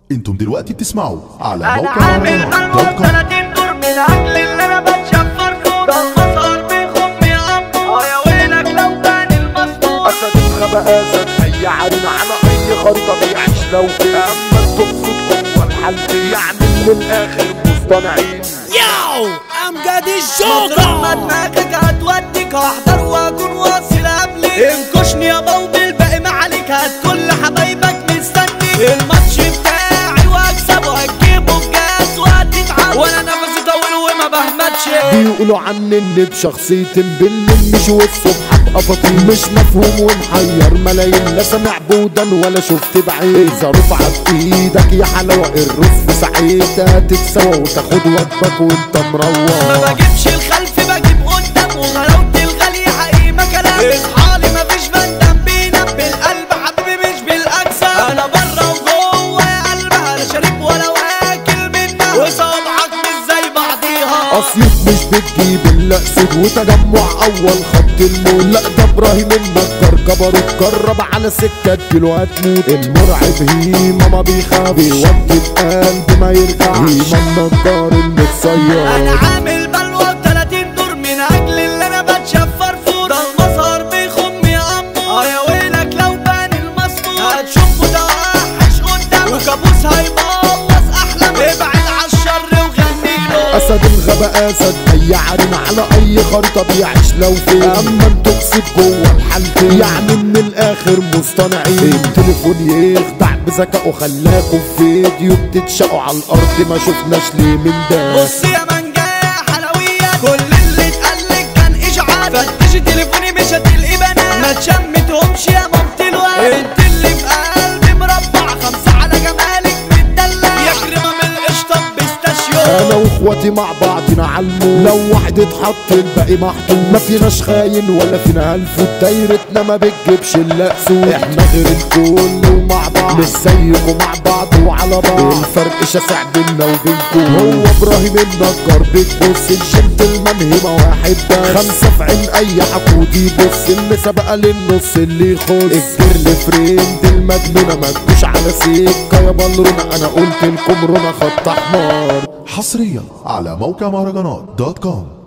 انتم دلوقتي بتسمعوا على انا موقع عامل ملوك 30 دور من اجل اللي انا بتشفر فيه. ده المسار بيخم يا عمو، يا ويلك لو كان المسطور. اسد الغابة اسد اي عرين على اي خريطة بيعيش لو كده. اما تقصد جوه الحالتين يعني من الاخر مصطنعين. ياو امجد الجوكر ما دماغك هتوديك هحضر واكون واصل قبلك. انكشني يا بوض الباقي ما عليك، هات كل حبايبك مستنيك. الماتش بتاعي واكسبه هتجيبه بجاز وهتتعب، وانا نفسي طويل وما بهمتش. بيقولوا عني اني بشخصيتي بالمش والصبح ابقى فطير مش مفهوم ومحير ملايين، لا سامع بودا ولا شفت بعيد. اذا رفعت ايدك يا حلاوه الرز في ساعتها تتسوى وتاخد وجبك وانت مروح. ما بجيبش الخلف بجيب قدام، وغلاوة الغالي حقيقي ما كلام. اصحالي مفيش فندم بينام بالقلب حبيبي مش بالاجسام. انا بره وجوه يا قلبي، انا شارب ولا واكل منها، وصوابعك مش زي بعضيها. اسيوط مش بتجيب الا اسود وتجمع اول خط الموت. لا ده ابراهيم النجار جبروت، جرب على سكه كيلو هتموت. المرعب هيما ما بيخاف، بيودي بقلب ما يرجعش. هيما النجار المتصير. انا عامل بلوى 30 دور من اجل اللي انا بتشفر فيه. ده المسار بيخم يا عمو، يا ويلك لو بان المسطور. هتشوفه ده وحش قدامك، وكابوس هيبوظ احلامك. ابعد عالشر وغنيله. اسد الغابة اسد اي عرين على اي خريطة بيعيش لو فين. اما انتوا تقصد جوه الحالتين يعني من الاخر مصطنعين. التليفون يخدع بذكائه خلاكوا في فيديو بتتشقوا على الارض، ما شفناش ليه من ده. بص يا منجاية حلويات، كل اللي اتقالك كان اشعاع. فتشي تليفوني مش هتلاقي بنات، ما تشمتهمش يا مامتي الواد. انت اللي في قلبي مربع 5 على جمالك متدلع، يا كريمة من القشطة بيستاشيو. انا واخواتي مع بعضنا عالموت، لو واحد اتحط الباقي محطوط. ما فيناش خاين ولا فينا هلفوت، دايرتنا ما بتجيبش الا اسود. احنا غير الكل ومع بعض، مش زيكم مع بعض وعلى بعض. الفرق شاسع بينا وبينكم. هو ابراهيم النجار بتبص الجنتلمان هما واحد بس. 5 في عين اي حقود يبص، اللي سبق للنص اللي يخص. الجرل فريند المجنونة ما تجوش على سكة يا بلرونة، انا قلت لكم رونا خط احمر. حصريا على موقع مهرجانات دوت كوم.